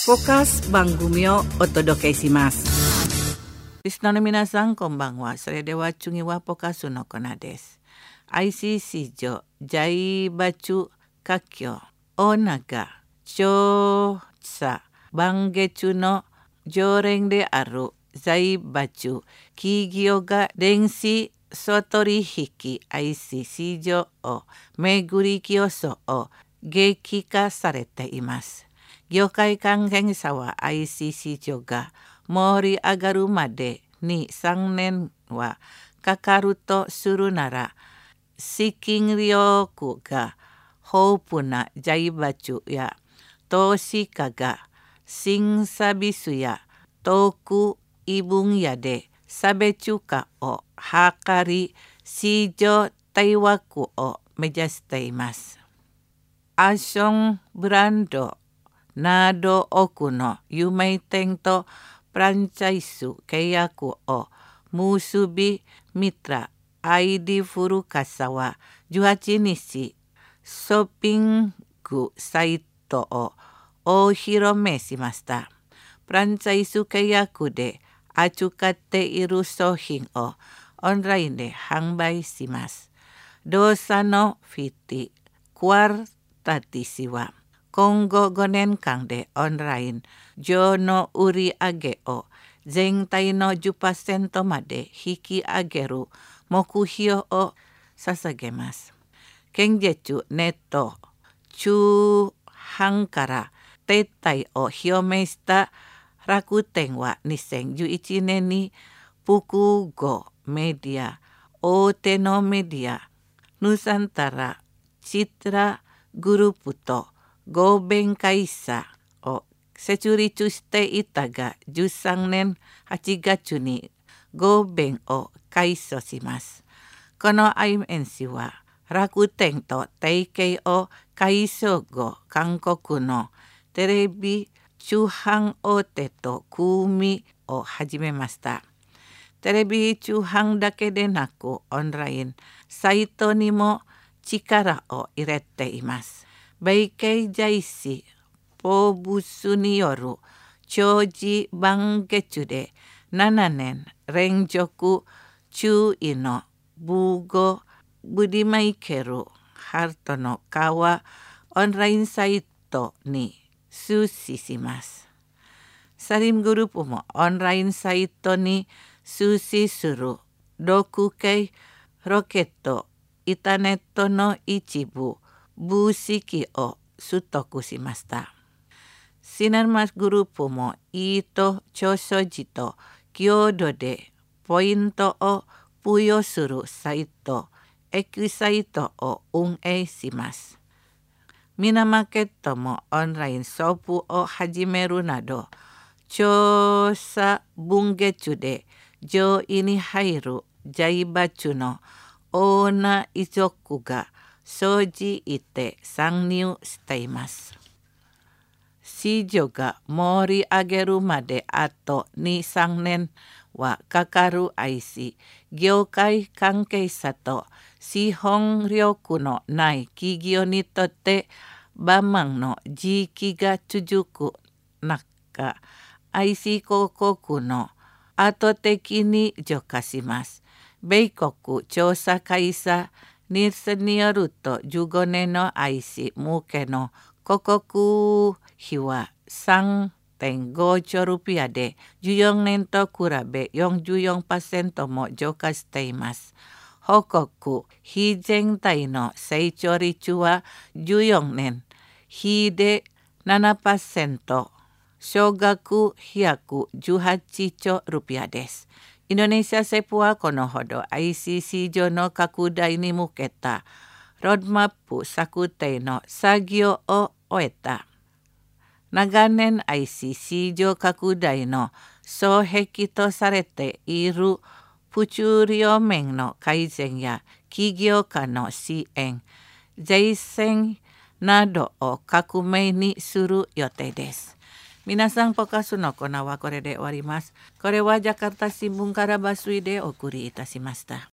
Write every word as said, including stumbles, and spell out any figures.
フォーカス番組をお届けします。 リスナーの皆さんこんばんは。それでは次はフォーカスのコーナーです。 アイシーシー 上ジャイバチュ華僑オナが調査番月の常連である財閥企業が電子総取引 アイシーシー 上を巡り競争を激化されています。業界関係者は アイシーシー 上が盛り上がるまでにさんねんはかかるとするなら、資金力が豊富な財閥や投資家が新サービスや特異分野で差別化を図り、市場大枠を目指しています。アッションブランドなど多くの有名店とフランチャイズ契約を結び、ミトラ アイディ 古笠はじゅうはちにちショッピングサイトをお披露目しました。フランチャイズ契約で扱っている商品をオンラインで販売します。同社のフィティ・クワルタティ氏は今後ごねんかんでオンライン上の売り上げを全体の じゅっパーセント まで引き上げる目標を捧げます。近日ネット通販から撤退を表明した楽天はにせんじゅういちねんに複合メディア大手のメディアヌサンタラチトラグループと合弁会社を設立していたが、じゅうさんねんはちがつに合弁を解消します。この アイエムシー は楽天と提携を解消後、韓国のテレビ通販大手と組みを始めました。テレビ通販だけでなくオンラインサイトにも力を入れています。米系雑誌フォーブスによる長寿番月でななねん連続中位のブゴブディマイケル・ハルトの顔はオンラインサイトに出資します。サリムグループもオンラインサイトに出資するろくけいロケットインターネットの一部分式を取得しました。シナルマグループもイート調書時と共同でポイントを付与するサイトエキサイトを運営します。ミナマーケットもオンラインショップを始めるなど、調査分月で上位に入る財閥のオーナー遺族が生じて参入しています。市場が盛り上げるまであとに、さんねんはかかる アイシー 業界関係者と資本力のない企業にとってバマンの時期が続く中、 アイシー 広告の圧倒的に増加します。米国調査会社ニールセンによるとじゅうごねんの アイシー 向けの広告費は さんてんごちょうルピアでじゅうよねんと比べ よんじゅうよんパーセント も増加しています。報告費全体の成長率はじゅうよねん比で ななパーセント、総額ひゃくじゅうはちちょうルピアです。インドネシア政府はこのほど アイシーシー 上の拡大に向けたロードマップ策定の作業を終えた。長年 アイシーシー 上拡大の障壁とされている物流面の改善や起業家の支援、税制などを革命にする予定です。皆さん、フォーカスのコーナーはこれで終わります。これはジャカルタ新聞から抜粋でお送りいたしました。